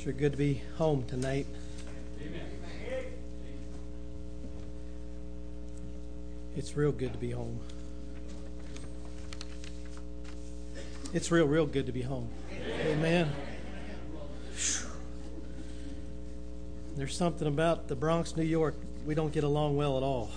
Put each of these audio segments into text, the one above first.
Sure good to be home tonight. It's real good to be home. It's real good to be home. Amen. There's something about the Bronx, New York. We don't get along well at all.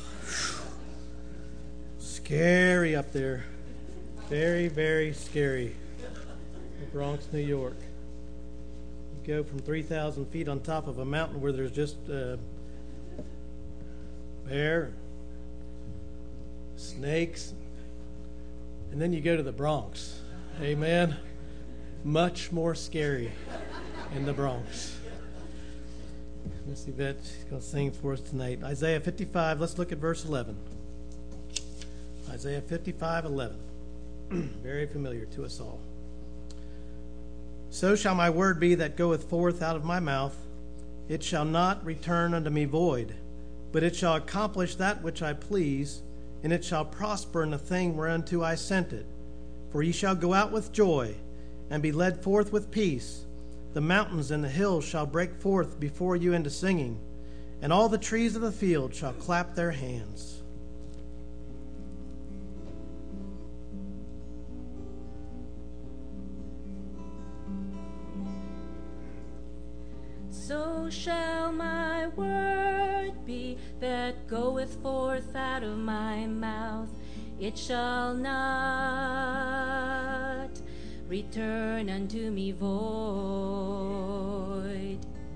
Scary up there. Very, very scary. The Bronx, New York. You go from 3,000 feet on top of a mountain where there's just bear, snakes, and then you go to the Bronx. Amen. Much more scary in the Bronx. Miss Yvette is going to sing for us tonight. Isaiah 55, let's look at verse 11. Isaiah 55:11. Very familiar to us all. So shall my word be that goeth forth out of my mouth. It shall not return unto me void, but it shall accomplish that which I please, and it shall prosper in the thing whereunto I sent it. For ye shall go out with joy, and be led forth with peace. The mountains and the hills shall break forth before you into singing, and all the trees of the field shall clap their hands. So shall my word be that goeth forth out of my mouth. It shall not return unto me void,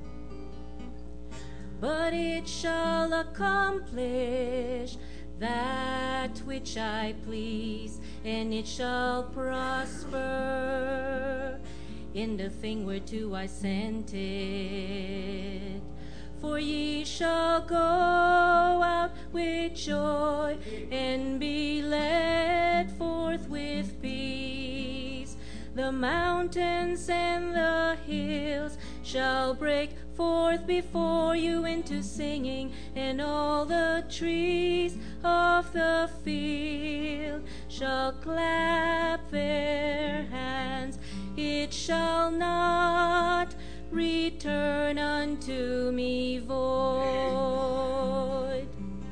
but it shall accomplish that which I please, and it shall prosper in the thing whereto I sent it. For ye shall go out with joy, and be led forth with peace. The mountains and the hills shall break forth before you into singing, and all the trees of the field shall clap their hands. It shall not return unto me void.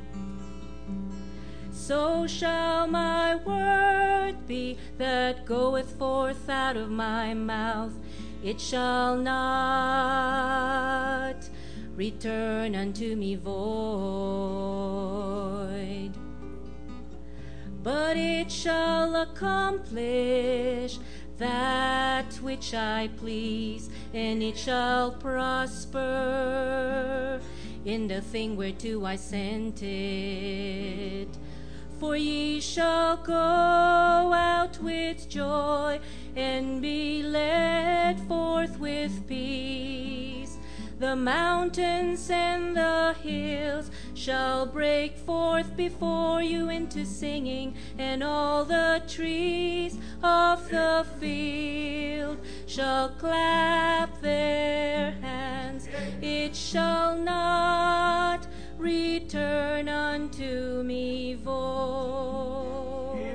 So shall my word be that goeth forth out of my mouth. It shall not return unto me void, but it shall accomplish that which I please, and it shall prosper in the thing whereto I sent it. For ye shall go out with joy, and be led forth with peace. The mountains and the hills shall break forth before you into singing, and all the trees of the field shall clap their hands. It shall not return unto me void.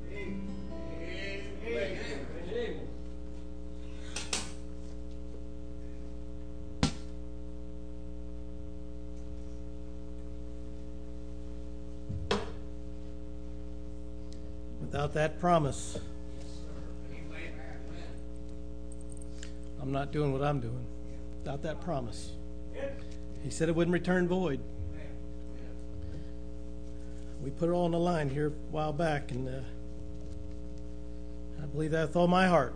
Without that promise, I'm not doing what I'm doing. Without that promise. He said it wouldn't return void. We put it all on the line here a while back, and I believe that with all my heart.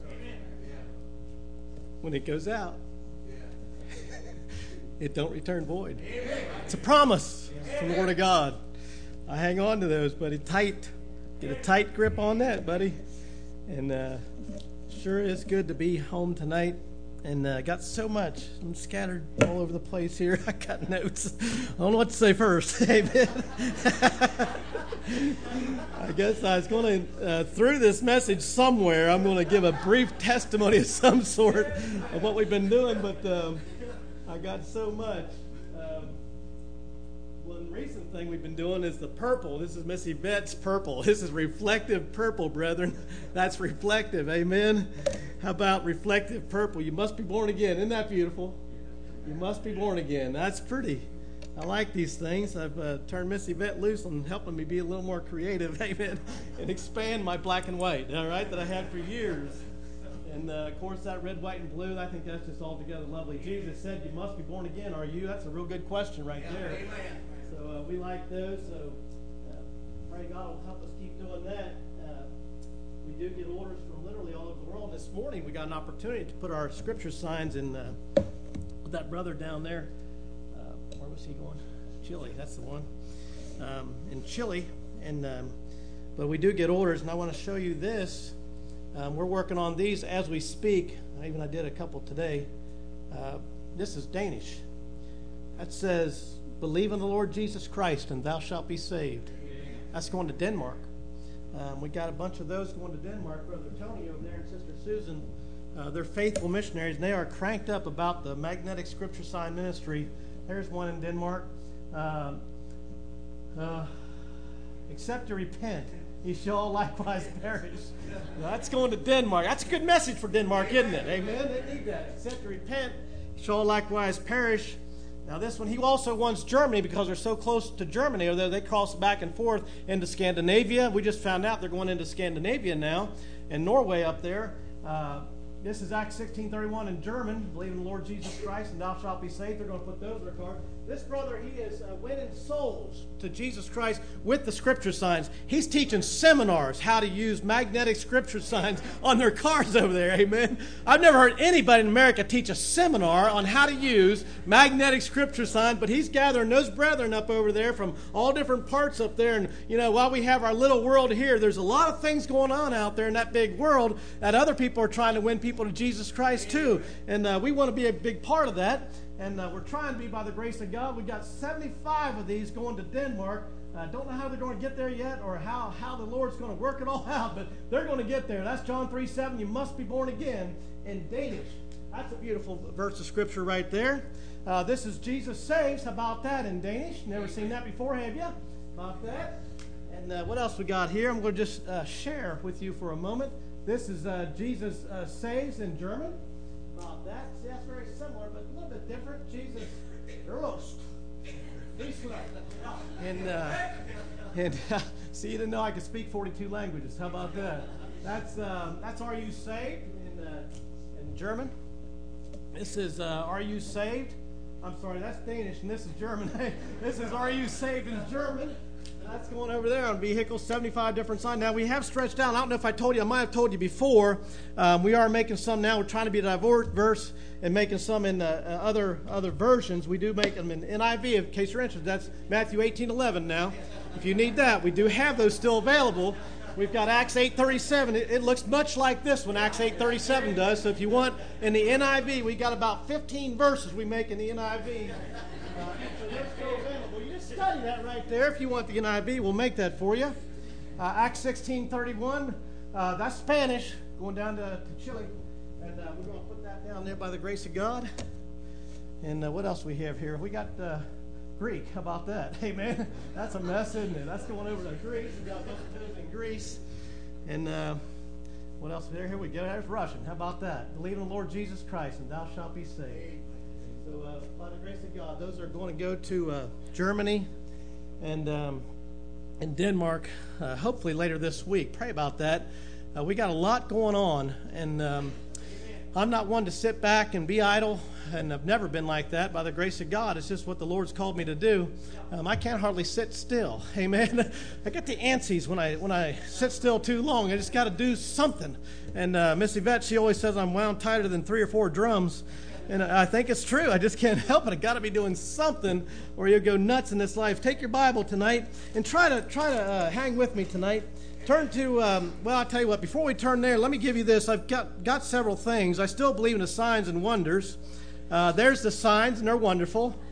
When it goes out, it don't return void. It's a promise from the Word of God. I hang on to those, buddy, tight. Get a tight grip on that, buddy. And sure is good to be home tonight. And I got so much. I'm scattered all over the place here. I got notes. I don't know what to say first. Amen. I guess I was going to, through this message somewhere, I'm going to give a brief testimony of some sort of what we've been doing. But I got so much. One recent thing we've been doing is the purple. This is Miss Yvette's purple. This is reflective purple, brethren. That's reflective. Amen. How about reflective purple? You must be born again. Isn't that beautiful? You must be born again. That's pretty. I like these things. I've turned Miss Yvette loose on helping me be a little more creative, amen, and expand my black and white, all right, that I had for years. And, of course, that red, white, and blue, I think that's just altogether lovely. Jesus said, you must be born again, are you? That's a real good question right there. Amen. So we like those. So pray God will help us keep doing that. We do get orders from literally all over the world. This morning we got an opportunity to put our scripture signs in with that brother down there. Where was he going? Chile, that's the one. In Chile. But we do get orders, and I want to show you this. We're working on these as we speak. I did a couple today. This is Danish. That says, believe in the Lord Jesus Christ, and thou shalt be saved. That's going to Denmark. We got a bunch of those going to Denmark. Brother Tony over there and Sister Susan, they're faithful missionaries, and they are cranked up about the magnetic scripture sign ministry. There's one in Denmark. Except to repent, ye shall likewise perish. Now, that's going to Denmark. That's a good message for Denmark, isn't it? Amen. They need that. Except to repent, ye shall likewise perish. Now this one, he also wants Germany because they're so close to Germany. Or they cross back and forth into Scandinavia. We just found out they're going into Scandinavia now, and Norway up there. This is Acts 16:31 in German. Believe in the Lord Jesus Christ, and thou shalt be saved. They're going to put those in their card. This brother, he is winning souls to Jesus Christ with the scripture signs. He's teaching seminars how to use magnetic scripture signs on their cars over there. Amen. I've never heard anybody in America teach a seminar on how to use magnetic scripture signs, but he's gathering those brethren up over there from all different parts up there. And, while we have our little world here, there's a lot of things going on out there in that big world that other people are trying to win people to Jesus Christ too. And we want to be a big part of that. And we're trying to be by the grace of God. We've got 75 of these going to Denmark. Don't know how they're going to get there yet or how the Lord's going to work it all out, but they're going to get there. That's John 3:7. You must be born again in Danish. That's a beautiful verse of scripture right there. This is Jesus Saves. How about that in Danish? Never seen that before, have you? About that. And what else we got here? I'm going to just share with you for a moment. This is Jesus Saves in German. About that. See, that's very similar, but a little bit different. Jesus Rost. And see, you didn't know I could speak 42 languages. How about that? That's Are You Saved in German. This is Are You Saved? I'm sorry, that's Danish, and this is German. This is Are You Saved in German. That's going over there on vehicles, 75 different signs. Now, we have stretched out. I don't know if I told you. I might have told you before. We are making some now. We're trying to be diverse and making some in other versions. We do make them in NIV, in case you're interested. That's Matthew 18:11 now. If you need that, we do have those still available. We've got Acts 8:37. It looks much like this one, Acts 8:37 does. So if you want in the NIV, we got about 15 verses we make in the NIV. So they're still available. You just study that right there. If you want the NIV, we'll make that for you. Acts 16:31. That's Spanish, going down to Chile. And we're going to put that down there by the grace of God. And what else we have here? We got Greek. How about that? Hey, man, that's a mess, isn't it? That's going over to Greece. We got those in Greece. And what else? Here we go. There's Russian. How about that? Believe in the Lord Jesus Christ, and thou shalt be saved. So by the grace of God, those are going to go to Germany and Denmark, hopefully later this week. Pray about that. We got a lot going on, and I'm not one to sit back and be idle, and I've never been like that. By the grace of God, it's just what the Lord's called me to do. I can't hardly sit still. Amen. I get the antsies when I sit still too long. I just got to do something. And Miss Yvette, she always says I'm wound tighter than 3 or 4 drums. And I think it's true. I just can't help it. I got to be doing something, or you'll go nuts in this life. Take your Bible tonight and try to hang with me tonight. Turn to well, I'll tell you what. Before we turn there, let me give you this. I've got several things. I still believe in the signs and wonders. There's the signs, and they're wonderful.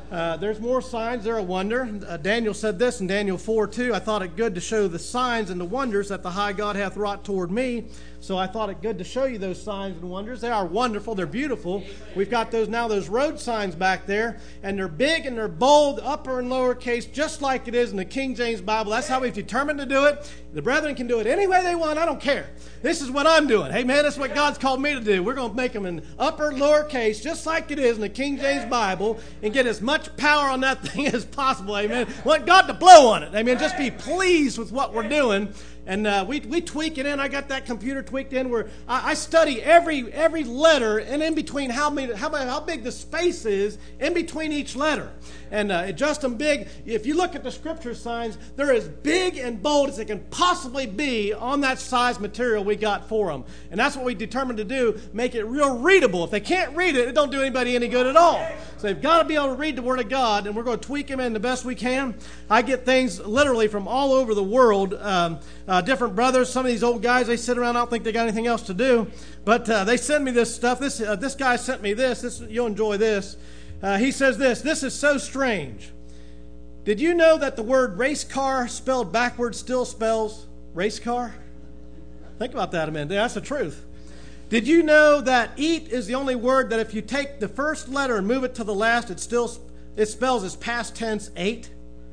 There's more signs. They're a wonder. Daniel said this in Daniel 4:2. I thought it good to show the signs and the wonders that the high God hath wrought toward me. So I thought it good to show you those signs and wonders. They are wonderful. They're beautiful. We've got those road signs back there, and they're big and they're bold, upper and lower case, just like it is in the King James Bible. That's how we've determined to do it. The brethren can do it any way they want. I don't care. This is what I'm doing. Hey, man, that's what God's called me to do. We're going to make them in upper, lower case, just like it is in the King James Bible, and get as much power on that thing as possible. Amen. Want God to blow on it. Amen. Just be pleased with what we're doing. And we tweak it in. I got that computer tweaked in where I study every letter and in between how big the space is in between each letter. And adjust them big. If you look at the scripture signs, they're as big and bold as they can possibly be on that size material we got for them. And that's what we determined to do, make it real readable. If they can't read it, it don't do anybody any good at all. So they've got to be able to read the Word of God, and we're going to tweak them in the best we can. I get things literally from all over the world. Different brothers, some of these old guys, they sit around, I don't think they got anything else to do, but they send me this stuff. This guy sent me this. You'll enjoy this. He says this is so strange. Did you know that the word race car spelled backwards still spells race car? Think about that a minute. That's the truth. Did you know that eat is the only word that if you take the first letter and move it to the last, it spells as past tense ate?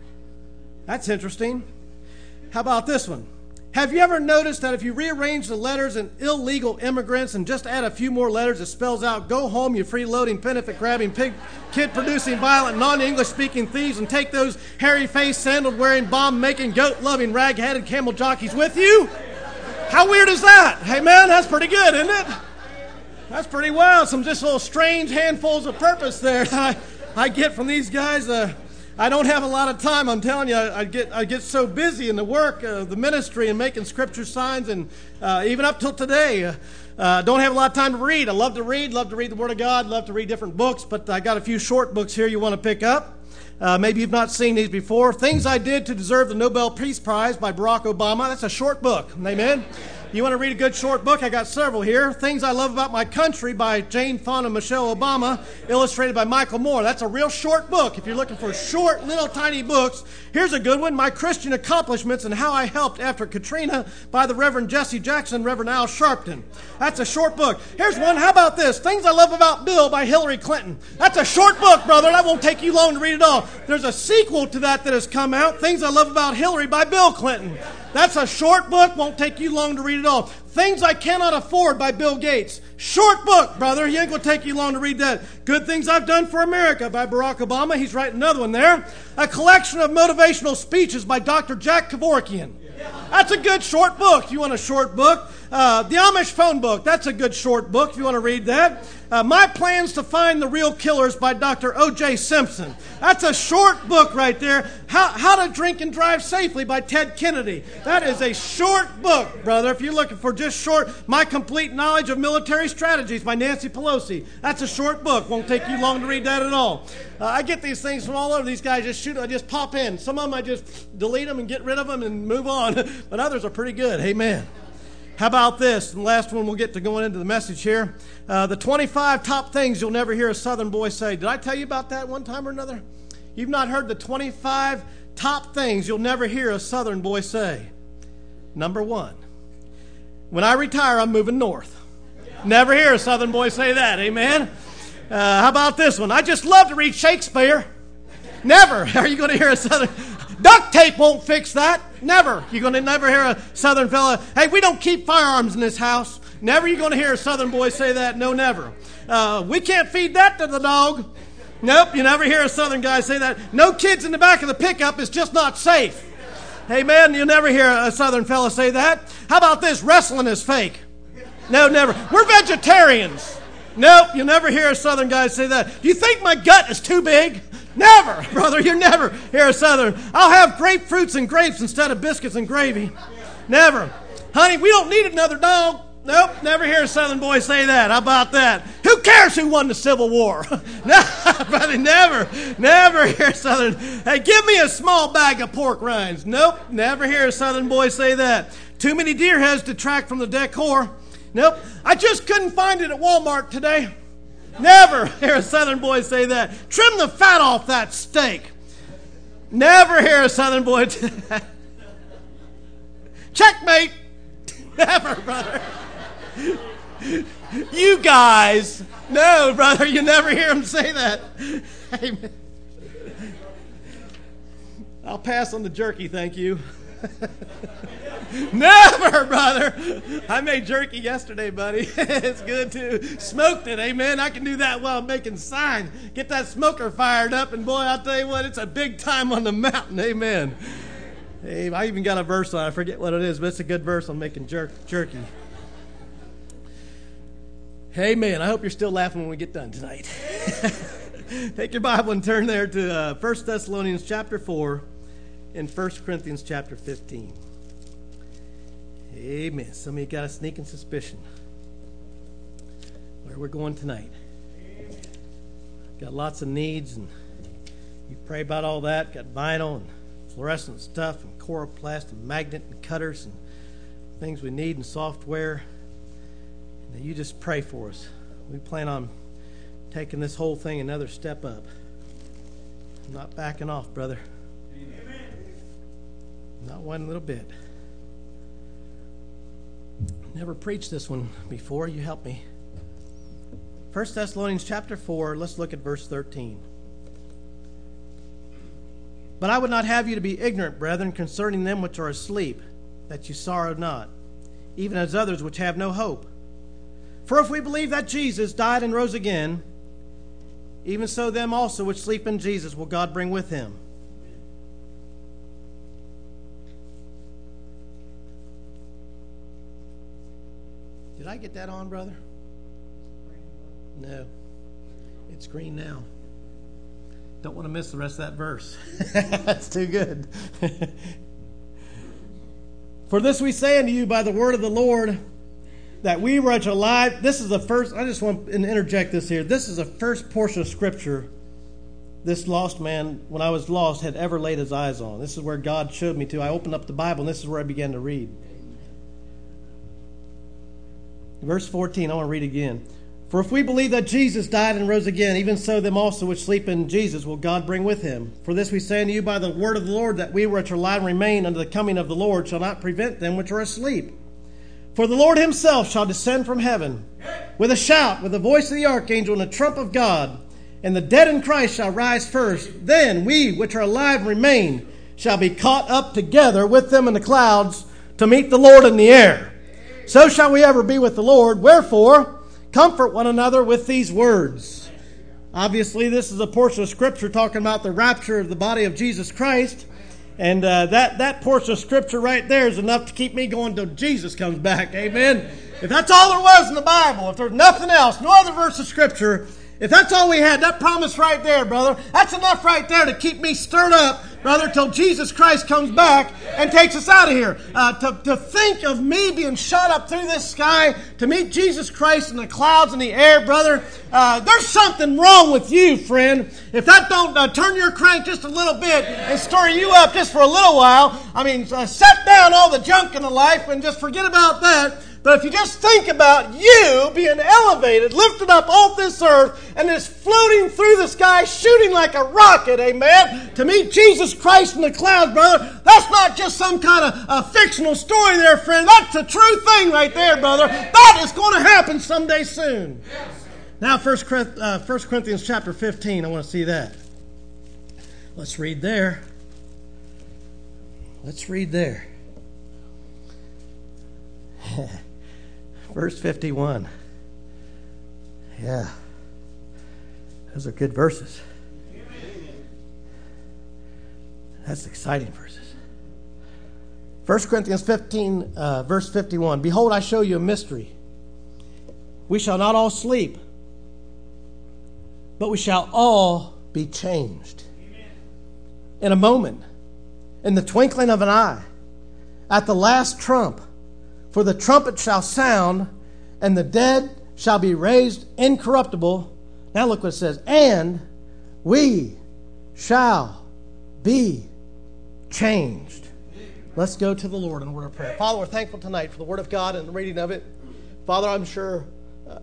That's interesting. How about this one? Have you ever noticed that if you rearrange the letters in illegal immigrants and just add a few more letters, it spells out go home, you freeloading, benefit-grabbing, kid-producing, violent, non-English-speaking thieves, and take those hairy-faced, sandal-wearing, bomb-making, goat-loving, rag-headed camel jockeys with you? How weird is that? Hey, man, that's pretty good, isn't it? That's pretty wild. Some just little strange handfuls of purpose there that I get from these guys. I don't have a lot of time. I'm telling you, I get so busy in the work of the ministry and making scripture signs, and even up till today, don't have a lot of time to read. I love to read the Word of God, love to read different books, but I got a few short books here you want to pick up. Maybe you've not seen these before. Things I Did to Deserve the Nobel Peace Prize by Barack Obama. That's a short book. Amen. You want to read a good short book? I got several here. Things I Love About My Country by Jane Fonda and Michelle Obama, illustrated by Michael Moore. That's a real short book. If you're looking for short, little, tiny books, here's a good one. My Christian Accomplishments and How I Helped After Katrina by the Reverend Jesse Jackson, Reverend Al Sharpton. That's a short book. Here's one. How about this? Things I Love About Bill by Hillary Clinton. That's a short book, brother. That won't take you long to read it all. There's a sequel to that has come out, Things I Love About Hillary by Bill Clinton. That's a short book. Won't take you long to read it all. Things I Cannot Afford by Bill Gates. Short book, brother. He ain't going to take you long to read that. Good Things I've Done for America by Barack Obama. He's writing another one there. A collection of motivational speeches by Dr. Jack Kevorkian. That's a good short book if you want a short book. The Amish Phone Book. That's a good short book if you want to read that. My Plans to Find the Real Killers by Dr. O.J. Simpson. That's a short book right there. How to Drink and Drive Safely by Ted Kennedy. That is a short book, brother. If you're looking for just short, My Complete Knowledge of Military Strategies by Nancy Pelosi. That's a short book. Won't take you long to read that at all. I get these things from all over. These guys I just pop in. Some of them I just delete them and get rid of them and move on. But others are pretty good. Amen. How about this? And the last one we'll get to going into the message here. The 25 top things you'll never hear a Southern boy say. Did I tell you about that one time or another? You've not heard the 25 top things you'll never hear a Southern boy say. Number one, when I retire, I'm moving north. Never hear a Southern boy say that. Amen. How about this one? I just love to read Shakespeare. Never are you going to hear a Southern... Duct tape won't fix that. Never. You're going to never hear a Southern fella, hey, we don't keep firearms in this house. Never you're going to hear a Southern boy say that. No, never. We can't feed that to the dog. Nope, you never hear a Southern guy say that. No kids in the back of the pickup is just not safe. Hey, man, you'll never hear a Southern fella say that. How about this? Wrestling is fake. No, never. We're vegetarians. Nope, you'll never hear a Southern guy say that. Do you think my gut is too big? Never, brother. You never hear a Southern. I'll have grapefruits and grapes instead of biscuits and gravy. Never. Honey, we don't need another dog. Nope, never hear a Southern boy say that. How about that? Who cares who won the Civil War? No, brother, never hear a Southern. Hey, give me a small bag of pork rinds. Nope, never hear a Southern boy say that. Too many deer heads detract from the decor. Nope, I just couldn't find it at Walmart today. Never hear a Southern boy say that. Trim the fat off that steak. Never hear a Southern boy do that. Checkmate. Never, brother. You guys. No, brother, you never hear him say that. Amen. I'll pass on the jerky, thank you. Never, brother. I made jerky yesterday, buddy. It's good too. Smoked it, amen. I can do that while I'm making sign. Get that smoker fired up, and boy, I'll tell you what, it's a big time on the mountain, amen. Hey, I even got a verse on it. I forget what it is, but it's a good verse on making jerky. Amen. I hope you're still laughing when we get done tonight. Take your Bible and turn there to 1 Thessalonians chapter 4 and 1 Corinthians chapter 15. Amen. Some of you got a sneaking suspicion where we're going tonight. Got lots of needs, and you pray about all that. Got vinyl and fluorescent stuff and coroplast and magnet and cutters and things we need and software. And you just pray for us. We plan on taking this whole thing another step up. I'm not backing off, brother. Amen. Not one little bit. Never preached this one before. You help me. 1 Thessalonians chapter 4, let's look at verse 13. But I would not have you to be ignorant, brethren, concerning them which are asleep, that you sorrow not, even as others which have no hope. For if we believe that Jesus died and rose again, even so them also which sleep in Jesus will God bring with him. Did I get that on, brother? No. It's green now. Don't want to miss the rest of that verse. That's too good. For this we say unto you by the word of the Lord, that we were alive. This is the first, I just want to interject this here. This is the first portion of Scripture this lost man, when I was lost, had ever laid his eyes on. This is where God showed me to. I opened up the Bible, and this is where I began to read. Verse 14, I want to read again. For if we believe that Jesus died and rose again, even so them also which sleep in Jesus will God bring with him. For this we say unto you by the word of the Lord, that we which are alive and remain unto the coming of the Lord shall not prevent them which are asleep. For the Lord himself shall descend from heaven with a shout, with the voice of the archangel, and the trump of God, and the dead in Christ shall rise first. Then we which are alive and remain shall be caught up together with them in the clouds to meet the Lord in the air. So shall we ever be with the Lord. Wherefore, comfort one another with these words. Obviously, this is a portion of Scripture talking about the rapture of the body of Jesus Christ. And that portion of Scripture right there is enough to keep me going till Jesus comes back. Amen. If that's all there was in the Bible, if there's nothing else, no other verse of Scripture, if that's all we had, that promise right there, brother, that's enough right there to keep me stirred up, brother, till Jesus Christ comes back and takes us out of here. To think of me being shot up through this sky to meet Jesus Christ in the clouds in the air, brother, there's something wrong with you, friend. If that don't turn your crank just a little bit and stir you up just for a little while, I mean, set down all the junk in the life and just forget about that. But if you just think about you being elevated, lifted up off this earth, and just floating through the sky, shooting like a rocket, amen, to meet Jesus Christ in the clouds, brother, that's not just some kind of fictional story there, friend. That's the true thing right there, brother. That is going to happen someday soon. Now, 1 Corinthians chapter 15, I want to see that. Let's read there. Let's read there. Verse 51. Yeah. Those are good verses. That's exciting verses. 1 Corinthians 15, verse 51. Behold, I show you a mystery. We shall not all sleep, but we shall all be changed. In a moment, in the twinkling of an eye, at the last trump. For the trumpet shall sound, and the dead shall be raised incorruptible. Now look what it says. And we shall be changed. Let's go to the Lord in a word of prayer. Father, we're thankful tonight for the Word of God and the reading of it. Father, I'm sure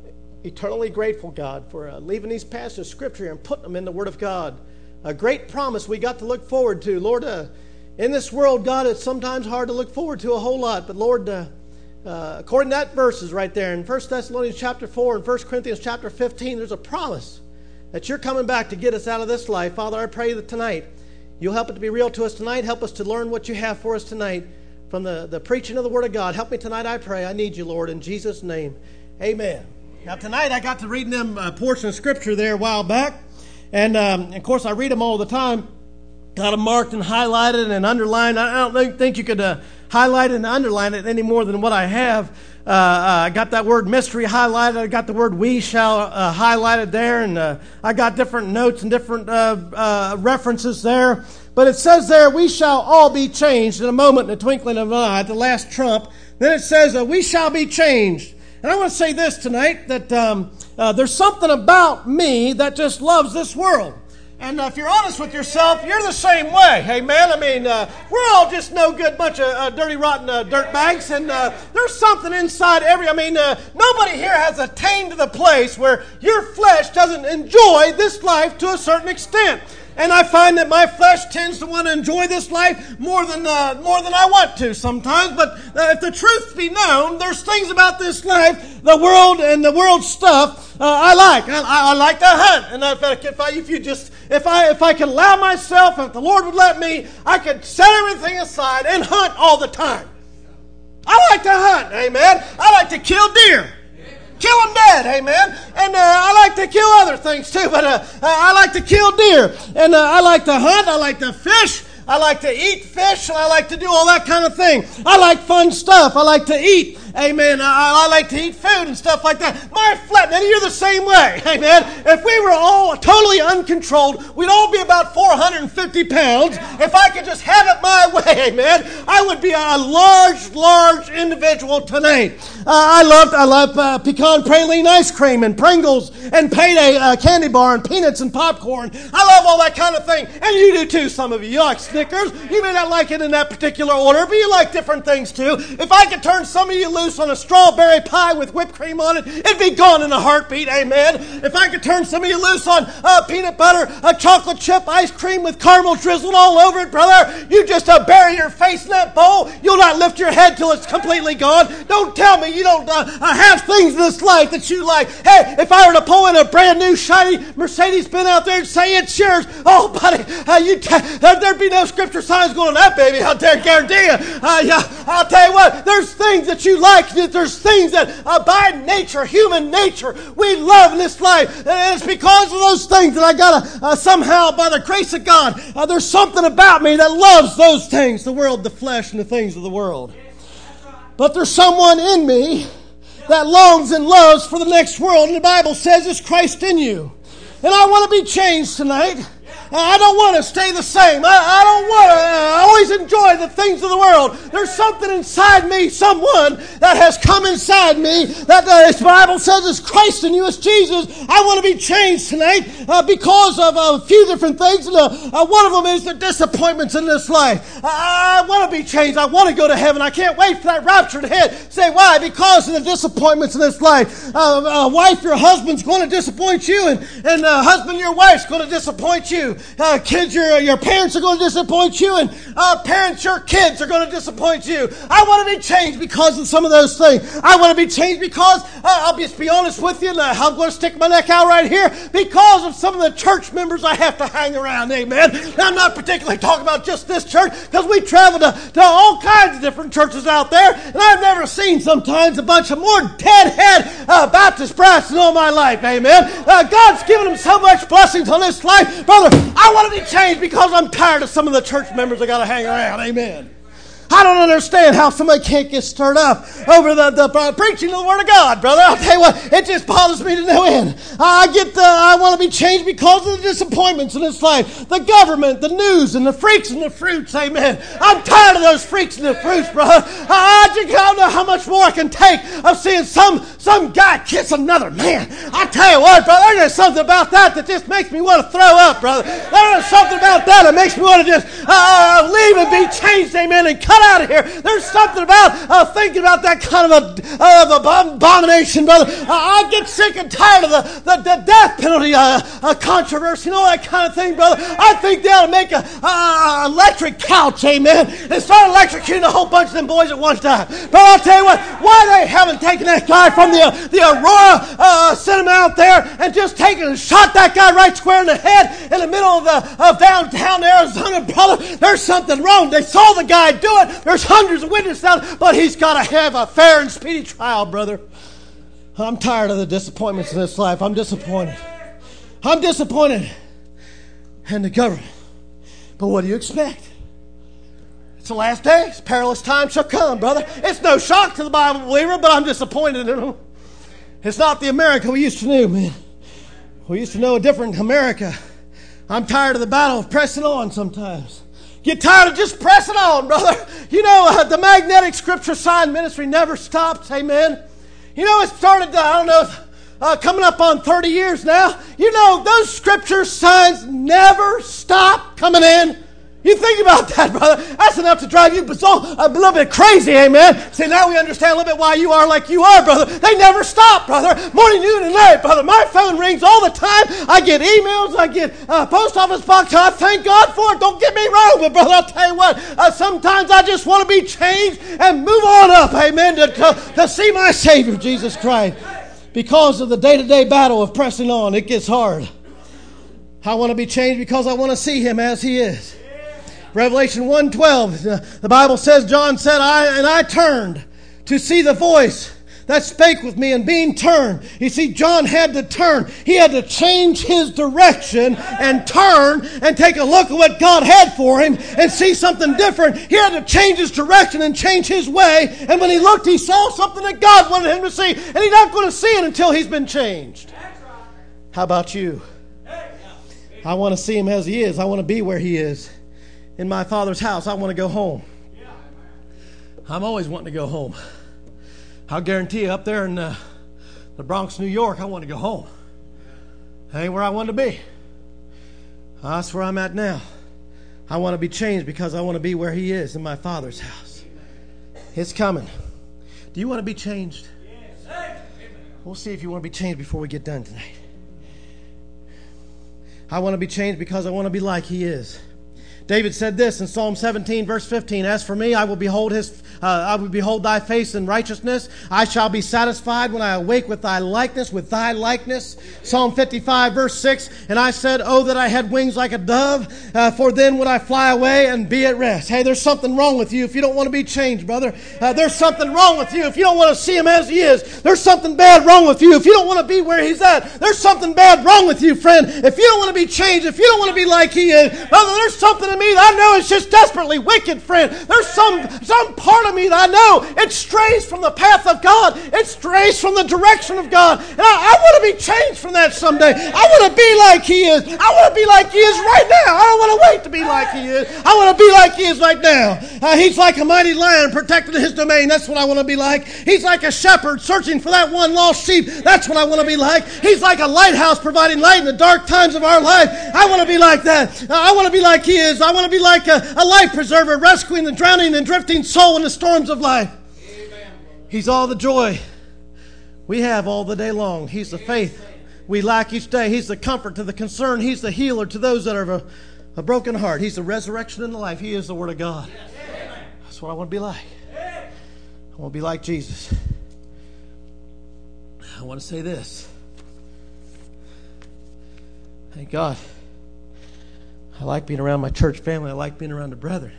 eternally grateful, God, for leaving these passages of Scripture and putting them in the Word of God. A great promise we got to look forward to. Lord, in this world, God, it's sometimes hard to look forward to a whole lot. But Lord, according to that verses right there in 1 Thessalonians chapter 4 and 1 Corinthians chapter 15, there's a promise that you're coming back to get us out of this life. Father, I pray that tonight you'll help it to be real to us tonight. Help us to learn what you have for us tonight from the preaching of the Word of God. Help me tonight, I pray. I need you, Lord, in Jesus' name. Amen. Now, tonight I got to reading them portion of Scripture there a while back. And, of course, I read them all the time. Got them marked and highlighted and underlined. I don't think you could highlight and underline it any more than what I have. I got that word mystery highlighted. I got the word we shall highlighted there. And I got different notes and different references there. But it says there, we shall all be changed in a moment, in a twinkling of an eye, at the last trump. Then it says, we shall be changed. And I want to say this tonight, that there's something about me that just loves this world. And if you're honest with yourself, you're the same way. Amen. I mean, we're all just no good bunch of dirty, rotten dirt bags. And there's something inside nobody here has attained to the place where your flesh doesn't enjoy this life to a certain extent. And I find that my flesh tends to want to enjoy this life more than I want to sometimes. But if the truth be known, there's things about this life, the world and the world stuff, I like. I like to hunt. And if I could allow myself, if the Lord would let me, I could set everything aside and hunt all the time. I like to hunt, amen. I like to kill deer. Kill them dead, amen. And I like to kill other things too, but I like to kill deer. And I like to hunt, I like to fish, I like to eat fish, and I like to do all that kind of thing. I like fun stuff, I like to eat, amen. I like to eat food and stuff like that. My flesh, and you're the same way, amen. If we were all totally uncontrolled, we'd all be about 450 pounds. If I could just have it my way, amen, I would be a large individual tonight. I love pecan praline ice cream and Pringles and Payday candy bar and peanuts and popcorn. I love all that kind of thing. And you do too, some of you. You like Snickers. You may not like it in that particular order, but you like different things too. If I could turn some of you loose on a strawberry pie with whipped cream on it, it'd be gone in a heartbeat, amen. If I could turn some of you loose on peanut butter, a chocolate chip ice cream with caramel drizzled all over it, brother, you just bury your face in that bowl. You'll not lift your head till it's completely gone. Don't tell me you don't have things in this life that you like. Hey, if I were to pull in a brand new shiny Mercedes-Benz out there and say it's yours, oh, buddy, there'd be no scripture signs going on that, baby. I'll guarantee you. I'll tell you what, there's things that you like. There's things that by nature, human nature, we love in this life. And it's because of those things that I got to somehow, by the grace of God, there's something about me that loves those things, the world, the flesh, and the things of the world. But there's someone in me that longs and loves for the next world, and the Bible says it's Christ in you. And I want to be changed tonight. I don't want to stay the same. I don't want to always enjoy the things of the world. There's something inside me, someone that has come inside me that the Bible says is Christ in you, it's Jesus. I want to be changed tonight because of a few different things. And, one of them is the disappointments in this life. I want to be changed. I want to go to heaven. I can't wait for that rapture to hit. Say why? Because of the disappointments in this life. Wife, your husband's going to disappoint you, and husband, your wife's going to disappoint you. Kids, your parents are going to disappoint you, and parents, your kids are going to disappoint you. I want to be changed because of some of those things. I want to be changed because, I'll just be honest with you, and I'm going to stick my neck out right here, because of some of the church members I have to hang around, amen. I'm not particularly talking about just this church, because we travel to all kinds of different churches out there, and I've never seen sometimes a bunch of more deadhead Baptist brats in all my life, amen. God's given them so much blessings on this life, brother. I want to be changed because I'm tired of some of the church members I got to hang around. Amen. I don't understand how somebody can't get stirred up over the preaching of the Word of God, brother. I'll tell you what, it just bothers me to no end. I want to be changed because of the disappointments in this life. The government, the news, and the freaks and the fruits, amen. I'm tired of those freaks and the fruits, brother. I don't know how much more I can take of seeing some some guy kiss another man. I tell you what, brother, there's something about that just makes me want to throw up, brother. There's something about that makes me want to just leave and be changed, amen, and cut out of here. There's something about thinking about that kind of abomination, brother. I get sick and tired of the death penalty controversy and all that kind of thing, brother. I think they ought to make an electric couch, amen, and start electrocuting a whole bunch of them boys at one time. But I'll tell you what, why they haven't taken that guy from the Aurora Cinema out there and just taken and shot that guy right square in the head in the middle of downtown Arizona, brother. There's something wrong. They saw the guy do it. There's hundreds of witnesses out, but he's got to have a fair and speedy trial, brother. I'm tired of the disappointments in this life. I'm disappointed. I'm disappointed in the government. But what do you expect? It's the last days. Perilous times shall come, brother. It's no shock to the Bible believer, but I'm disappointed in them. It's not the America we used to know, man. We used to know a different America. I'm tired of the battle of pressing on sometimes. Get tired of just pressing on, brother. You know, the magnetic scripture sign ministry never stops, amen. You know, it started, coming up on 30 years now. You know, those scripture signs never stop coming in. You think about that, brother. That's enough to drive you a little bit crazy, amen. See, now we understand a little bit why you are like you are, brother. They never stop, brother. Morning, noon, and night, brother. My phone rings all the time. I get emails. I get post office box. I thank God for it. Don't get me wrong, but brother, I'll tell you what. Sometimes I just want to be changed and move on up, amen, to see my Savior, Jesus Christ. Because of the day-to-day battle of pressing on, it gets hard. I want to be changed because I want to see Him as He is. Revelation 1:12, the Bible says, John said, I turned to see the voice that spake with me, and being turned. You see, John had to turn. He had to change his direction and turn and take a look at what God had for him and see something different. He had to change his direction and change his way. And when he looked, he saw something that God wanted him to see. And he's not going to see it until he's been changed. How about you? I want to see Him as He is. I want to be where He is. In my Father's house, I want to go home. I'm always wanting to go home. I'll guarantee you, up there in the Bronx, New York, I want to go home. That ain't where I want to be. That's where I'm at now. I want to be changed because I want to be where He is, in my Father's house. It's coming. Do you want to be changed? We'll see if you want to be changed before we get done tonight. I want to be changed because I want to be like He is. David said this in Psalm 17, verse 15, As for me, I will behold thy face in righteousness. I shall be satisfied when I awake with thy likeness. Psalm 55, verse 6, And I said, Oh, that I had wings like a dove, for then would I fly away and be at rest. Hey, there's something wrong with you if you don't want to be changed, brother. There's something wrong with you if you don't want to see Him as He is. There's something bad wrong with you if you don't want to be where He's at. There's something bad wrong with you, friend. If you don't want to be changed, if you don't want to be like He is, brother, there's something in me that I know it's just desperately wicked, friend. There's some part of me that I know it strays from the path of God. It strays from the direction of God. And I want to be changed from that someday. I want to be like He is. I want to be like He is right now. I don't want to wait to be like He is. I want to be like He is right now. He's like a mighty lion protecting His domain. That's what I want to be like. He's like a shepherd searching for that one lost sheep. That's what I want to be like. He's like a lighthouse providing light in the dark times of our life. I want to be like that. I want to be like He is. I want to be like a life preserver, rescuing the drowning and drifting soul in the storms of life. Amen. He's all the joy we have all the day long. He's the faith we lack each day. He's the comfort to the concern. He's the healer to those that are a broken heart. He's the resurrection and the life. He is the Word of God. That's what I want to be like. I want to be like Jesus. I want to say this. Thank God. I like being around my church family. I like being around the brethren.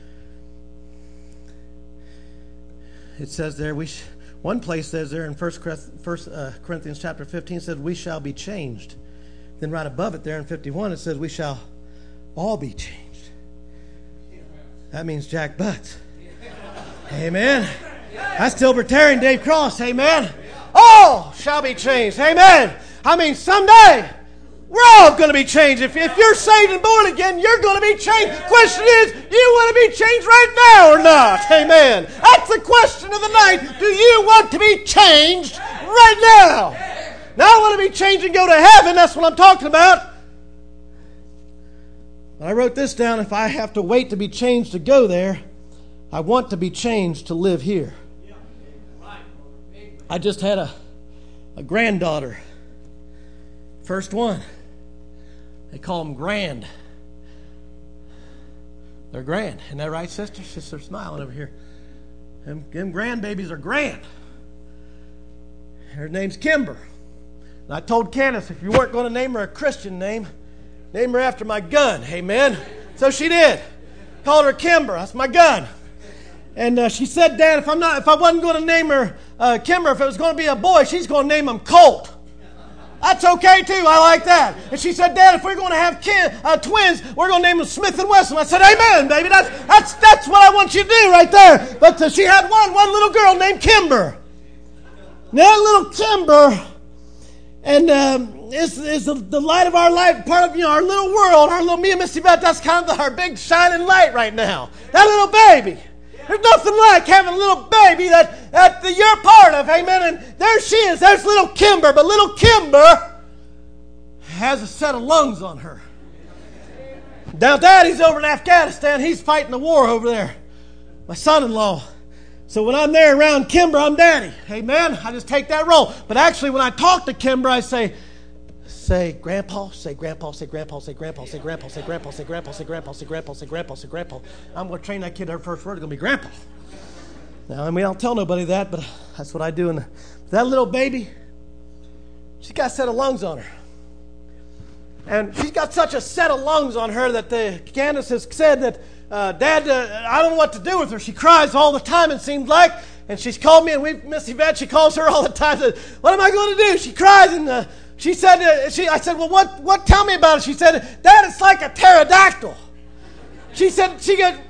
It says there, one place says there in 1 Corinthians chapter 15 says we shall be changed. Then right above it there in 51 it says we shall all be changed. That means Jack Butts. Amen. That's Tilbertarian Dave Cross. Amen. All shall be changed. Amen. I mean someday We're all going to be changed. If you're saved and born again, you're going to be changed. The question is, do you want to be changed right now or not? Amen. That's the question of the night. Do you want to be changed right now? Now I want to be changed and go to heaven. That's what I'm talking about. I wrote this down. If I have to wait to be changed to go there, I want to be changed to live here. I just had a granddaughter. First one. They call them grand. They're grand. Isn't that right, sister? Sister's smiling over here. Them grandbabies are grand. Her name's Kimber. And I told Candace, if you weren't going to name her a Christian name her after my gun. Amen. So she did. Called her Kimber. That's my gun. And she said, Dad, if I wasn't going to name her Kimber, if it was going to be a boy, she's going to name him Colt. That's okay too. I like that. And she said, Dad, if we're going to have twins, we're going to name them Smith and Wesson. I said, Amen, baby. That's what I want you to do right there. But she had one little girl named Kimber. Now, little Kimber, and is the light of our life, part of our little world, our little me and Missy Beth. That's kind of our big shining light right now. That little baby. There's nothing like having a little baby that you're part of, amen. And there she is. There's little Kimber. But little Kimber has a set of lungs on her. Now, Daddy's over in Afghanistan. He's fighting the war over there. My son-in-law. So when I'm there around Kimber, I'm Daddy. Amen. I just take that role. But actually, when I talk to Kimber, I say Grandpa, say Grandpa, say Grandpa, say Grandpa, say Grandpa, say Grandpa, say Grandpa, say Grandpa, say Grandpa, say Grandpa, say Grandpa. I'm going to train that kid. Her first word is going to be Grandpa. Now, I don't tell nobody that, but that's what I do. And that little baby, she's got a set of lungs on her. And she's got such a set of lungs on her that Candace has said that, Dad, I don't know what to do with her. She cries all the time, it seems like. And she's called me, and Miss Yvette, she calls her all the time. Says, what am I going to do? She cries, and she said, I said, well, what? Tell me about it. She said, Dad, it's like a pterodactyl. She said, she goes,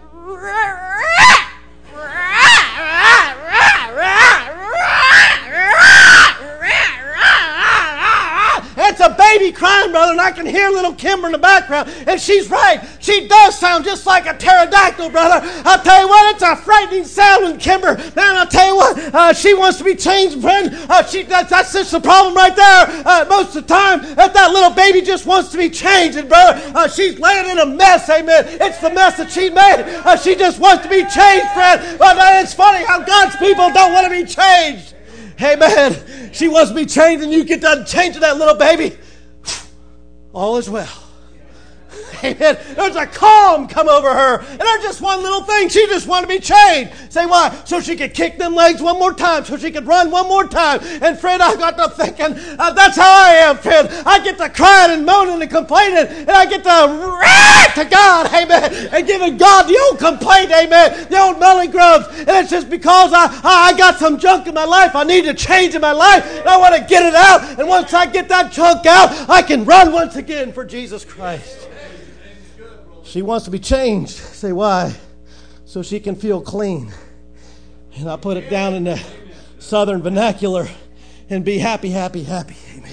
it's a baby crying, brother, and I can hear little Kimber in the background, and she's right. She does sound just like a pterodactyl, brother. I'll tell you what, it's a frightening sound when Kimber, man, I'll tell you what, she wants to be changed, friend. That's just the problem right there. Most of the time, that little baby just wants to be changed, and brother, she's laying in a mess, amen. It's the mess that she made. She just wants to be changed, friend. But it's funny how God's people don't want to be changed. Amen. She wants to be changed, and you get done changing that little baby. All is well. Amen. There's a calm come over her. And there's just one little thing. She just wanted to be changed. Say why? So she could kick them legs one more time. So she could run one more time. And friend, I got to thinking, that's how I am, friend. I get to crying and moaning and complaining. And I get to rant to God. Amen. And giving God the old complaint. Amen. The old melly grubs. And it's just because I got some junk in my life. I need to change in my life. And I want to get it out. And once I get that junk out, I can run once again for Jesus Christ. She wants to be changed. Say why? So she can feel clean. And I put it down in the southern vernacular and be happy, happy, happy.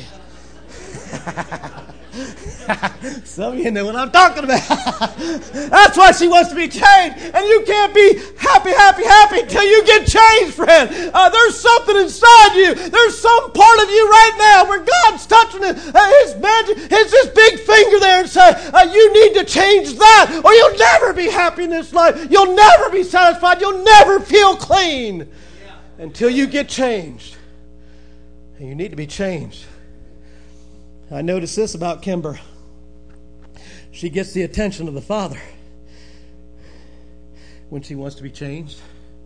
Amen. Some of you know what I'm talking about. That's why she wants to be changed. And you can't be happy, happy, happy till you get changed, friend. There's something inside you. There's some part of you right now where God's touching His magic, His big finger there and say, you need to change that or you'll never be happy in this life. You'll never be satisfied. You'll never feel clean until you get changed. And you need to be changed. I noticed this about Kimber. She gets the attention of the Father when she wants to be changed.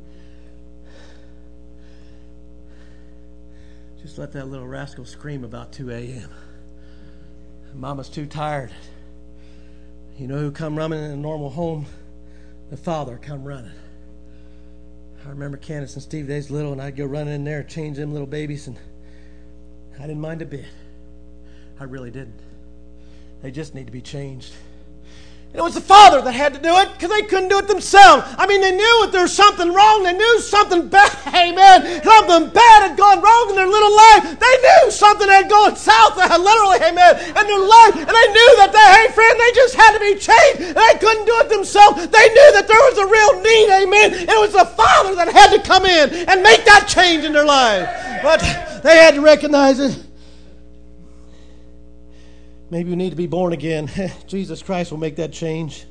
Just let that little rascal scream about 2 a.m. Mama's too tired. You know who come running in a normal home? The father come running. I remember Candace and Steve, they was little, and I'd go running in there and change them little babies, and I didn't mind a bit. I really didn't. They just need to be changed. And it was the Father that had to do it because they couldn't do it themselves. I mean, they knew that there was something wrong. They knew something bad, amen. Something bad had gone wrong in their little life. They knew something had gone south, literally, amen, in their life. And they knew that, hey, friend, they just had to be changed. And they couldn't do it themselves. They knew that there was a real need, amen. It was the Father that had to come in and make that change in their life. But they had to recognize it. Maybe we need to be born again. Jesus Christ will make that change.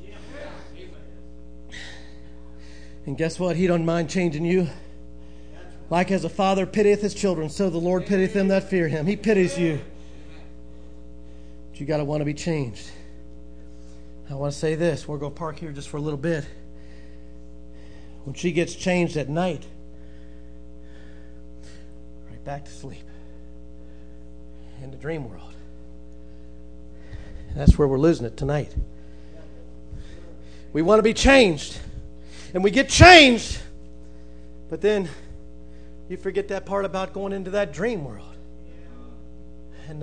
And guess what? He don't mind changing you. Like as a father pitieth his children, so the Lord pitieth them that fear him. He pities you. But you got to want to be changed. I want to say this. We're going to park here just for a little bit. When she gets changed at night, right back to sleep in the dream world. That's where we're losing it tonight. We want to be changed. And we get changed. But then you forget that part about going into that dream world. And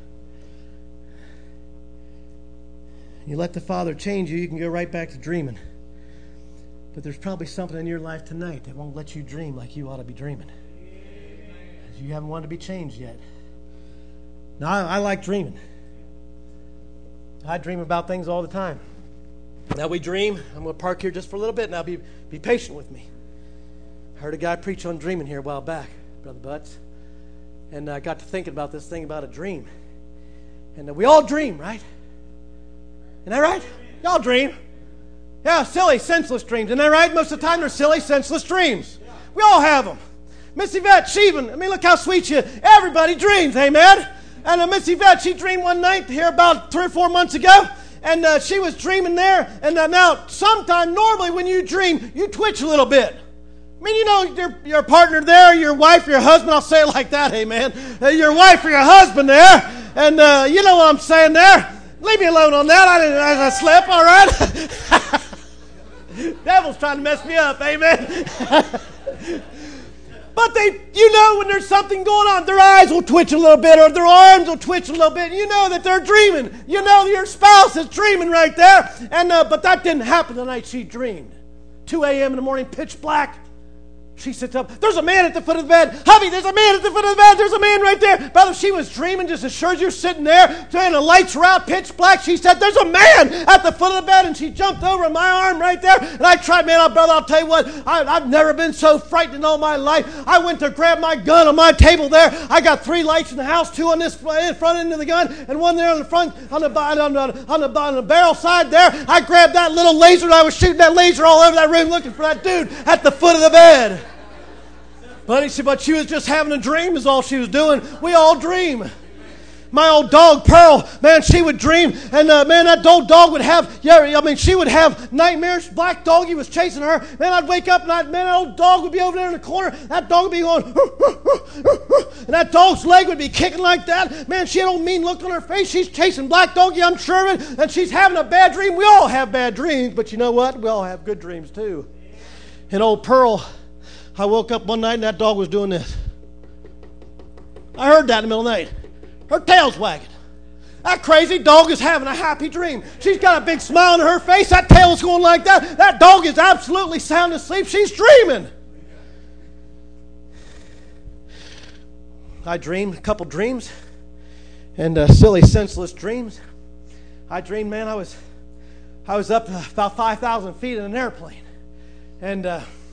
you let the Father change you, you can go right back to dreaming. But there's probably something in your life tonight that won't let you dream like you ought to be dreaming. You haven't wanted to be changed yet. Now, I like dreaming. I dream about things all the time. Now we dream. I'm going to park here just for a little bit. Now be patient with me. I heard a guy preach on dreaming here a while back, Brother Butts. And I got to thinking about this thing about a dream. And we all dream, right? Isn't that right? Y'all dream. Yeah, silly, senseless dreams. Isn't that right? Most of the time they're silly, senseless dreams. We all have them. Miss Yvette, she even, look how sweet she is. Everybody dreams, amen? And Miss Yvette, she dreamed one night here about 3 or 4 months ago. And she was dreaming there. And now, sometime, normally when you dream, you twitch a little bit. I mean, you know, your partner there, your wife, your husband, I'll say it like that, amen. Your wife or your husband there. And you know what I'm saying there. Leave me alone on that. I didn't slip, all right? Devil's trying to mess me up, amen. But you know when there's something going on, their eyes will twitch a little bit or their arms will twitch a little bit. You know that they're dreaming. You know your spouse is dreaming right there. And but that didn't happen the night she dreamed. 2 a.m. in the morning, pitch black. She sits up. There's a man at the foot of the bed. Hubby, there's a man at the foot of the bed. There's a man right there. Brother, she was dreaming just as sure as you're sitting there. And the lights were out, pitch black. She said, there's a man at the foot of the bed. And she jumped over in my arm right there. And I tried, brother, I'll tell you what. I've never been so frightened in all my life. I went to grab my gun on my table there. I got 3 lights in the house, 2 on this front end of the gun, and 1 there on the front, on the barrel side there. I grabbed that little laser and I was shooting that laser all over that room looking for that dude at the foot of the bed. But she was just having a dream is all she was doing. We all dream. My old dog, Pearl, man, she would dream. And, that old dog would have, she would have nightmares. Black doggy was chasing her. Man, I'd wake up and that old dog would be over there in the corner. That dog would be going, and that dog's leg would be kicking like that. Man, she had a mean look on her face. She's chasing black doggy, I'm sure of it. And she's having a bad dream. We all have bad dreams. But you know what? We all have good dreams too. And old Pearl, I woke up one night and that dog was doing this. I heard that in the middle of the night. Her tail's wagging. That crazy dog is having a happy dream. She's got a big smile on her face. That tail's going like that. That dog is absolutely sound asleep. She's dreaming. I dreamed a couple dreams. And silly, senseless dreams. I dreamed, man, I was up about 5,000 feet in an airplane. And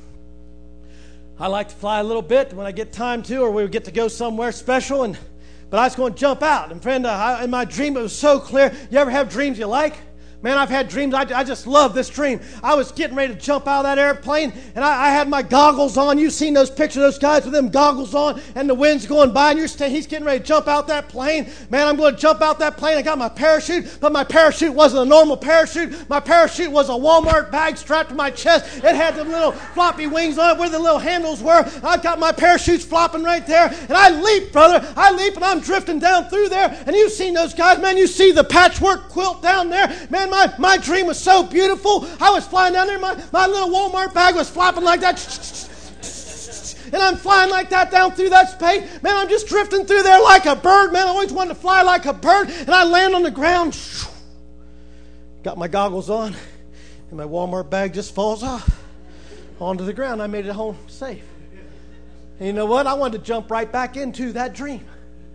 I like to fly a little bit when I get time to, or we would get to go somewhere special. But I was going to jump out. And friend, in my dream, it was so clear. You ever have dreams you like? Man, I've had dreams. I just love this dream. I was getting ready to jump out of that airplane, and I had my goggles on. You've seen those pictures of those guys with them goggles on, and the wind's going by, and he's getting ready to jump out that plane. Man, I'm going to jump out that plane. I got my parachute, but my parachute wasn't a normal parachute. My parachute was a Walmart bag strapped to my chest. It had the little floppy wings on it where the little handles were. I got my parachutes flopping right there, and I leap, brother. I leap, and I'm drifting down through there, and you've seen those guys, man. You see the patchwork quilt down there. Man, my dream was so beautiful. I was flying down there. My little Walmart bag was flopping like that. And I'm flying like that down through that space. Man, I'm just drifting through there like a bird. Man, I always wanted to fly like a bird. And I land on the ground. Got my goggles on, and my Walmart bag just falls off onto the ground. I made it home safe. And you know what? I wanted to jump right back into that dream.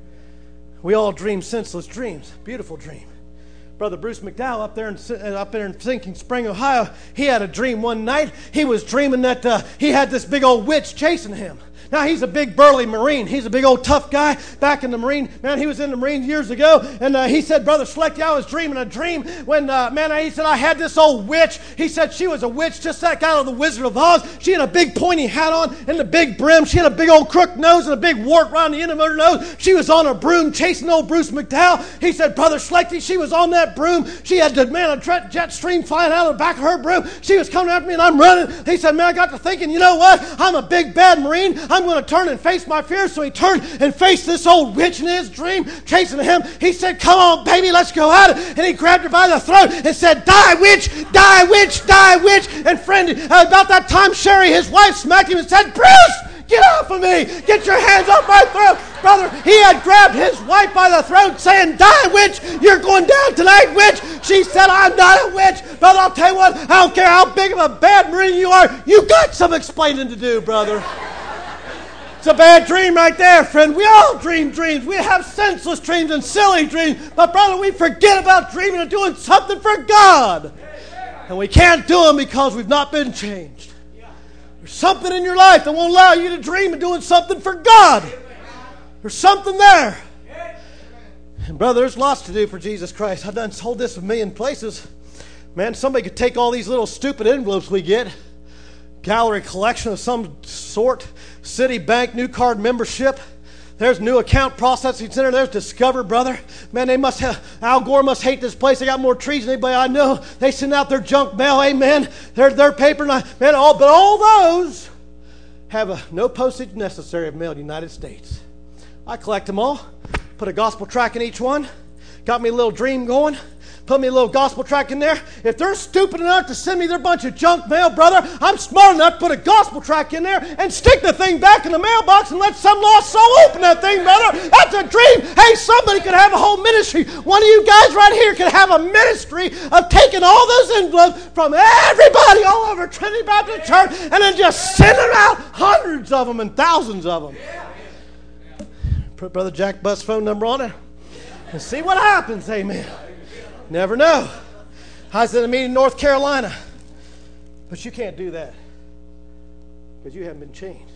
We all dream senseless dreams. Beautiful dream. Brother Bruce McDowell up there in Sinking Spring, Ohio, he had a dream one night. He was dreaming that he had this big old witch chasing him. Now, he's a big burly Marine. He's a big old tough guy back in the Marine. Man, he was in the Marines years ago. And he said, Brother Schlechte, I was dreaming a dream when, he said, I had this old witch. He said she was a witch just like out of the Wizard of Oz. She had a big pointy hat on and the big brim. She had a big old crooked nose and a big wart around the end of her nose. She was on a broom chasing old Bruce McDowell. He said, Brother Schlechte, she was on that broom. She had a jet stream flying out of the back of her broom. She was coming after me and I'm running. He said, man, I got to thinking, you know what? I'm a big bad Marine. I'm going to turn and face my fears. So he turned and faced this old witch in his dream, chasing him. He said, come on, baby, let's go at it. And he grabbed her by the throat and said, die, witch, die, witch, die, witch. And friend, about that time, Sherry, his wife, smacked him and said, Bruce, get off of me. Get your hands off my throat. Brother, he had grabbed his wife by the throat saying, die, witch. You're going down tonight, witch. She said, I'm not a witch. Brother, I'll tell you what, I don't care how big of a bad Marine you are. You got some explaining to do, brother. It's a bad dream right there, friend. We all dream dreams. We have senseless dreams and silly dreams. But, brother, we forget about dreaming and doing something for God. And we can't do them because we've not been changed. There's something in your life that won't allow you to dream of doing something for God. There's something there. And, brother, there's lots to do for Jesus Christ. I've done told this a million places. Man, somebody could take all these little stupid envelopes we get, gallery collection of some sort, Citibank, new card membership. There's new account processing center. There's Discover, brother. Man, they must have, Al Gore must hate this place. They got more trees than anybody I know. They send out their junk mail, amen. Their paper, man, but all those have no postage necessary of mail in the United States. I collect them all, put a gospel tract in each one, got me a little dream going, put me a little gospel tract in there. If they're stupid enough to send me their bunch of junk mail, brother, I'm smart enough to put a gospel tract in there and stick the thing back in the mailbox and let some lost soul open that thing, brother. That's a dream. Hey, somebody could have a whole ministry. One of you guys right here could have a ministry of taking all those envelopes from everybody all over Trinity Baptist Church and then just send them out, hundreds of them and thousands of them. Put Brother Jack Butt's phone number on it and see what happens, amen. Never know. I was at a meeting in North Carolina. But you can't do that because you haven't been changed.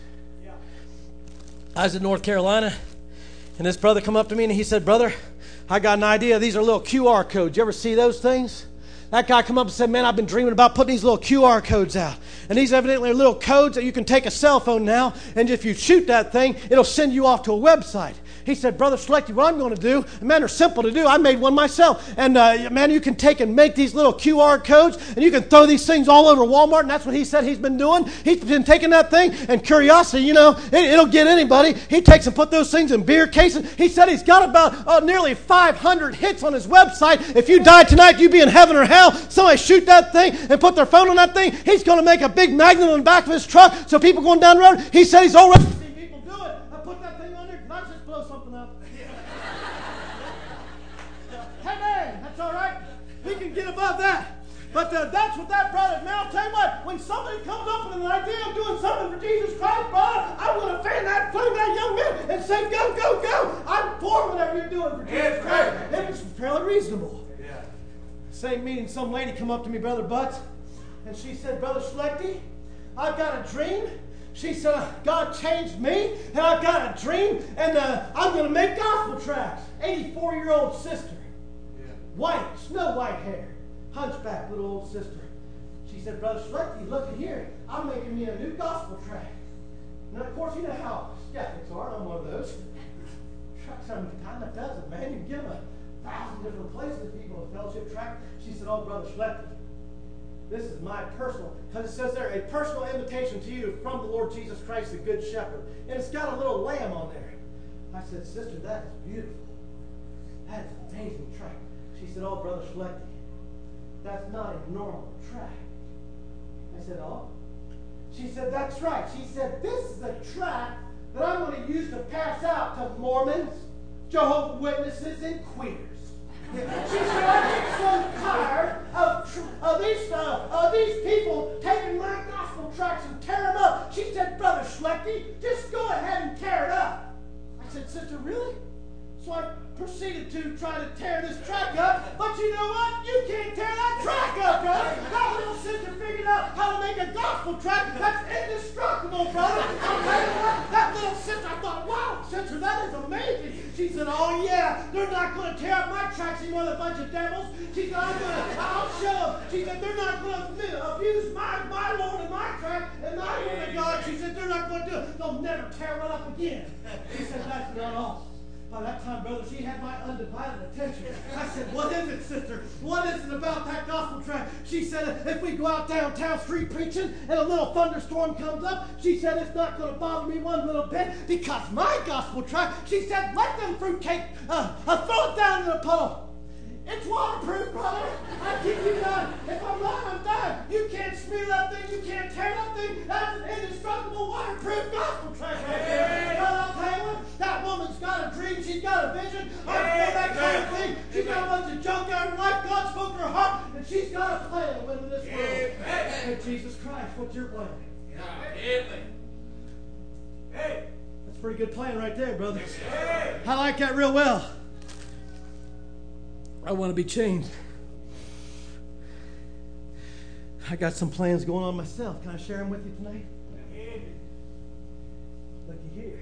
I was in North Carolina, and this brother come up to me, and he said, brother, I got an idea. These are little QR codes. You ever see those things? That guy come up and said, man, I've been dreaming about putting these little QR codes out. And these evidently are little codes that you can take a cell phone now, and if you shoot that thing, it'll send you off to a website. He said, Brother Schlechte, what I'm going to do, man, they're simple to do. I made one myself. And, man, you can take and make these little QR codes, and you can throw these things all over Walmart, and that's what he said he's been doing. He's been taking that thing, and curiosity, you know, it'll get anybody. He takes and put those things in beer cases. He said he's got about nearly 500 hits on his website. If you die tonight, you be in heaven or hell. Somebody shoot that thing and put their phone on that thing. He's going to make a big magnet on the back of his truck so people going down the road, he said he's already seen people do it. I put that thing on there, not just blow something up. Hey, man, that's all right. He can get above that. But that's what that brother, man, I'll tell you what, when somebody comes up with an idea of doing something for Jesus Christ, brother, I'm going to fan that flame that young man and say, go, go, go. I'm for whatever you're doing for Jesus Christ. It was fairly reasonable. Same meeting, some lady come up to me, Brother Butts, and she said, Brother Schlechte, I've got a dream. She said, God changed me, and I've got a dream, and I'm going to make gospel tracts. 84-year-old sister, white, snow white hair, hunchback, little old sister. She said, Brother Schlechte, look at here. I'm making me a new gospel tract. And of course, you know how skeptics are. I'm one of those. Tracts are time a dozen, man. You can get them 1,000 different places, people a fellowship tract. She said, oh, Brother Schlechte, this is my personal, because it says there, a personal invitation to you from the Lord Jesus Christ, the Good Shepherd. And it's got a little lamb on there. I said, sister, that is beautiful. That is an amazing tract. She said, oh, Brother Schlechte, that's not a normal tract. I said, oh? She said, that's right. She said, this is a tract that I'm going to use to pass out to Mormons, Jehovah's Witnesses, and queers. She said, I get so tired of to tear this track up, but you know what? You can't tear that track up, brother. That little sister figured out how to make a gospel track that's indestructible, brother. I'll tell you what, that little sister, I thought, wow, sister, that is amazing. She said, oh yeah, they're not going to tear up my tracks anymore, a bunch of devils. She said, I'll show them. She said, they're not going to abuse my Lord and my track and my Word of God. She said, they're not going to do it. They'll never tear one up again. She said, that's not all. By that time, brother, she had my undivided attention. I said, what is it, sister? What is it about that gospel track? She said, if we go out downtown street preaching and a little thunderstorm comes up, she said, it's not going to bother me one little bit because my gospel track, she said, let them fruitcake, throw it down in the puddle. It's waterproof, brother. I keep you done. If I'm lying, I'm done. You can't smear that thing. You can't tear that thing. That's an indestructible, waterproof gospel track right there. But I'll tell you what, that woman's got a dream. She's got a vision. I know that kind of thing. She's got a bunch of junk out of her life. God spoke to her heart, and she's got a plan to win in this world. Hey, Jesus Christ, what's your plan? Hey, that's a pretty good plan right there, brother. I like that real well. I want to be changed. I got some plans going on myself. Can I share them with you tonight? Looky here.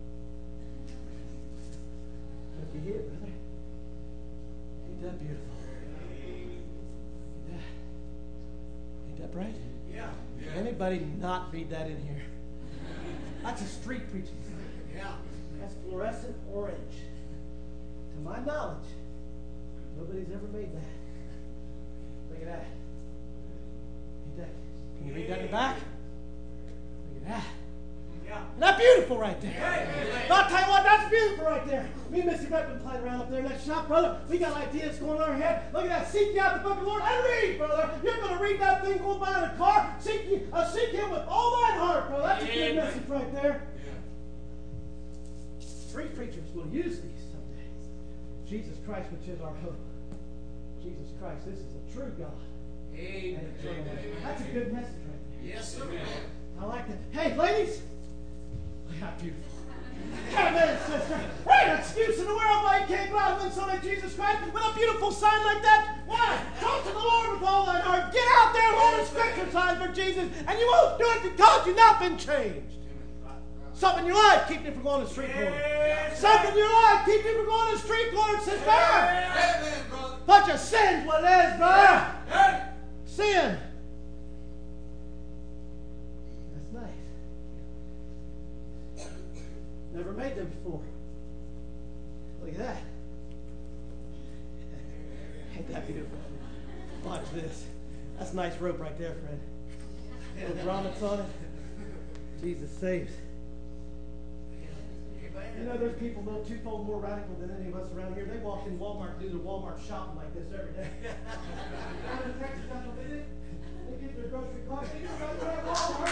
Looky here, brother. Ain't that beautiful? Yeah. Ain't that bright? Yeah. Anybody not read that in here? That's a street preaching. Yeah. That's fluorescent orange. To my knowledge, nobody's ever made that. Look at that. Read that. Can you read that in the back? Look at that. Yeah. Isn't that beautiful right there? Hey. I'll tell you what, that's beautiful right there. Me and Missy Beck been playing around up there in that shop, brother. We got ideas going on our head. Look at that. Seek ye out the book of the Lord and read, brother. You're going to read that thing going by in the car. Seek him with all thine heart, brother. That's a good message right there. Yeah. Street preachers will use these someday. Jesus Christ, which is our hope. Jesus Christ, this is a true God. Amen. That's a good message right there. Yes, sir. I like that. Hey, ladies. Look how beautiful. Come in, sister. There ain't an excuse in the world why you can't go out and win somebody Jesus Christ with a beautiful sign like that. Why? Talk to the Lord with all thine heart. Get out there and hold a scripture sign for Jesus, and you won't do it because you've not been changed. Something in your life keeping you from going to the street corner. Something in your life keeping you from going to the street corner, sister. Amen, brother. Bunch of sin's what it is, brother. Sin. That's nice. Never made them before. Look at that. Ain't that beautiful? Watch this. That's a nice rope right there, Fred. Little grommets on it. Jesus saves. You know, there's people a little twofold more radical than any of us around here. They walk in Walmart and do their Walmart shopping like this every day. Down in Texas, that's what they do. They get their grocery cart. They just go to that Walmart.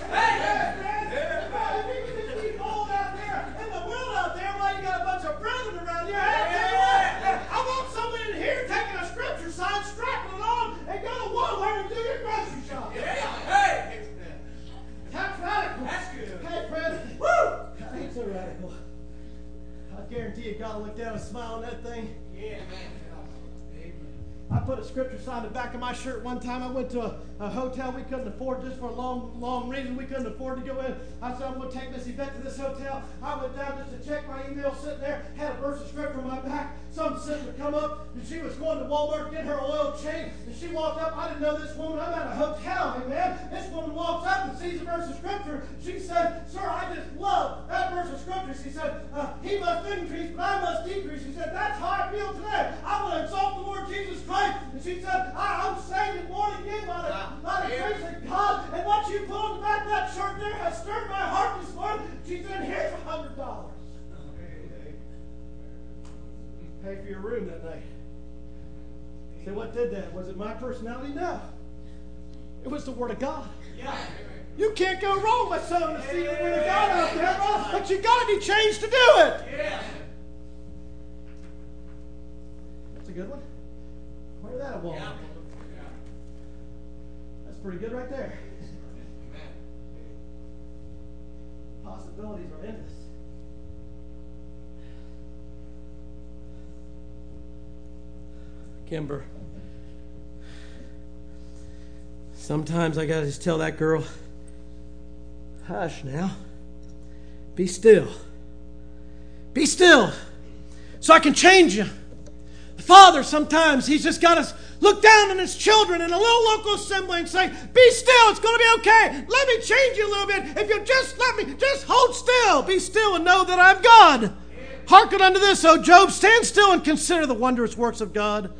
Hey, you keep old out there in the world out there while you got a bunch of brethren around here. I'll tell you what, I want someone in here taking a scripture sign, strapping it on, and go to Walmart and do your grocery shopping. Hey. That's radical. That's good. Hey, Fred. Woo! That ain't so radical. I guarantee you God will look down and smile on that thing. Yeah, man. I put a scripture sign in the back of my shirt one time. I went to a hotel we couldn't afford just for a long reason. We couldn't afford to go in. I said, I'm going to take Missy Beth to this hotel. I went down just to check my email sitting there, had a verse of scripture on my back. Some sister come up, and she was going to Walmart to get her oil change. And she walked up. I didn't know this woman. I'm at a hotel, man. This woman walks up and sees a verse of scripture. She said, sir, I just love that verse of scripture. She said, he must increase, but I must decrease. She said, that's how I feel today. I want to exalt the Lord Jesus Christ. And she said, I'm saved and born again by the grace of God. And what you put on the back of that shirt there has stirred my heart this morning. She said, here's $100. Pay for your room that night. Say, what did that? Was it my personality? No. It was the Word of God. Yeah. You can't go wrong with sowing the seed of the Word of God out there, bro. But you got to be changed to do it. Yeah. That's a good one. Where that at Walmart? That's pretty good right there. Possibilities are endless. Kimber. Sometimes I gotta just tell that girl, hush now. Be still. Be still. So I can change you. The Father, sometimes He's just got us look down on His children in a little local assembly and say, be still, it's going to be okay. Let me change you a little bit. If you just let me, just hold still. Be still and know that I'm God. Hearken unto this, O Job. Stand still and consider the wondrous works of God.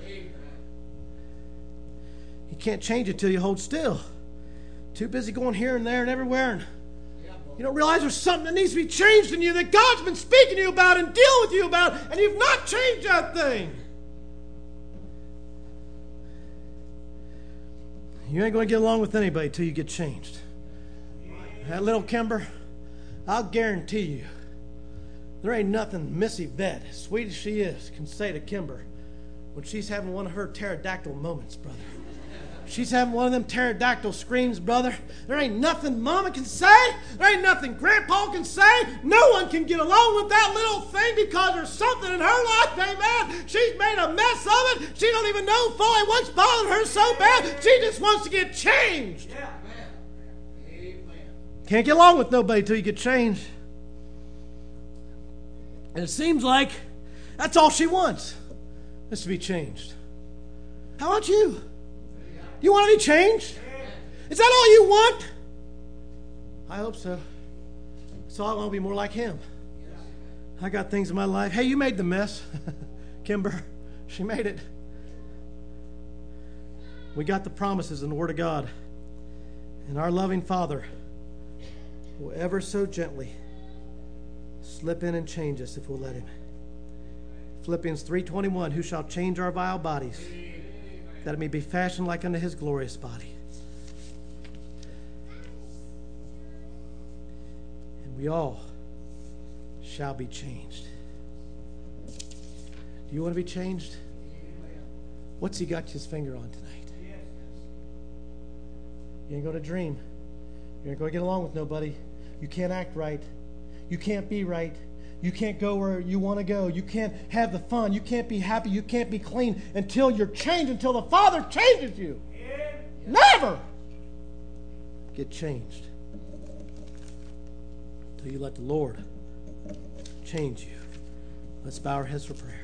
You can't change it till you hold still. Too busy going here and there and everywhere. And you don't realize there's something that needs to be changed in you that God's been speaking to you about and dealing with you about, and you've not changed that thing. You ain't going to get along with anybody till you get changed. That little Kimber, I'll guarantee you, there ain't nothing Missy Bet, as sweet as she is, can say to Kimber when she's having one of her pterodactyl moments, brother. She's having one of them pterodactyl screams, brother. There ain't nothing Mama can say. There ain't nothing Grandpa can say. No one can get along with that little thing because there's something in her life, amen. She's made a mess of it. She don't even know fully what's bothering her so bad. She just wants to get changed. Yeah, amen. Can't get along with nobody till you get changed. And it seems like that's all she wants, is to be changed. How about you? Do you want to be changed? Is that all you want? I hope so. So I want to be more like Him. I got things in my life. Hey, you made the mess. Kimber, she made it. We got the promises in the Word of God. And our loving Father will ever so gently slip in and change us if we'll let Him. Philippians 3:21, who shall change our vile bodies, that it may be fashioned like unto His glorious body. And we all shall be changed. Do you want to be changed? What's He got His finger on tonight? You ain't going to dream. You ain't going to get along with nobody. You can't act right. You can't be right. You can't go where you want to go. You can't have the fun. You can't be happy. You can't be clean until you're changed, until the Father changes you. Never get changed until you let the Lord change you. Let's bow our heads for prayer.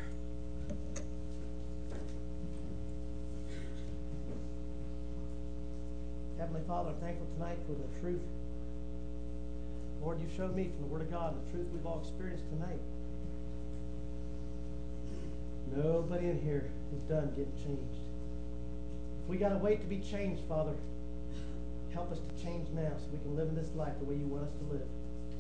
Heavenly Father, I'm thankful tonight for the truth. Lord, you showed me from the Word of God the truth we've all experienced tonight. Nobody in here is done getting changed. If we got to wait to be changed, Father, help us to change now so we can live in this life the way you want us to live.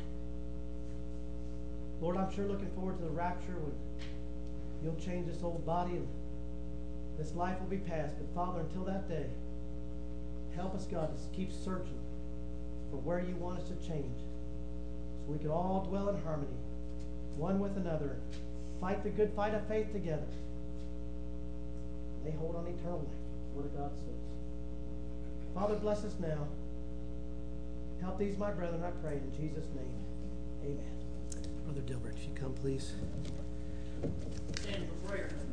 Lord, I'm sure looking forward to the rapture when you'll change this old body and this life will be past. But Father, until that day, help us, God, to keep searching for where you want us to change. So we can all dwell in harmony, one with another, fight the good fight of faith together. They hold on eternal life, the Word of God says. Father, bless us now. Help these, my brethren, I pray, in Jesus' name. Amen. Brother Dilbert, if you come, please. Stand for prayer.